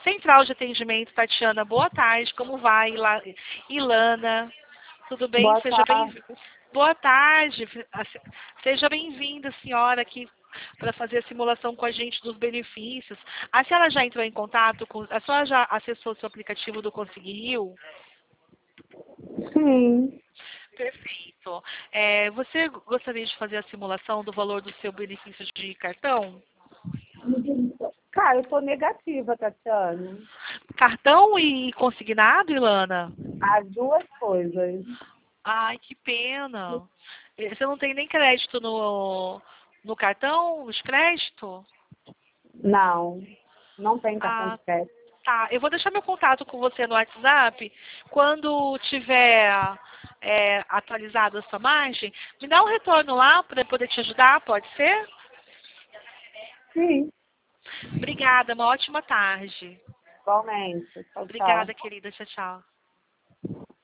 Central de Atendimento, Tatiana, boa tarde. Como vai, Ilana? Tudo bem? Boa Seja tarde. bem. Boa tarde. Seja bem-vinda, senhora, aqui para fazer a simulação com a gente dos benefícios. A senhora já entrou em contato com... A senhora já acessou o seu aplicativo do Conseguiu? Sim. Perfeito. Você gostaria de fazer a simulação do valor do seu benefício de cartão? Cara, eu tô negativa, Tatiana. Cartão e consignado, Ilana? As duas coisas. Ai, que pena. Você não tem nem crédito no cartão, de crédito? Não, não tem cartão Ah, de crédito. tá. Eu vou deixar meu contato com você no WhatsApp. Quando tiver atualizado a sua margem, me dá um retorno lá para poder te ajudar, pode ser? Sim, Obrigada, uma ótima tarde. igualmente. Tchau, tchau. Obrigada, querida. Tchau, tchau.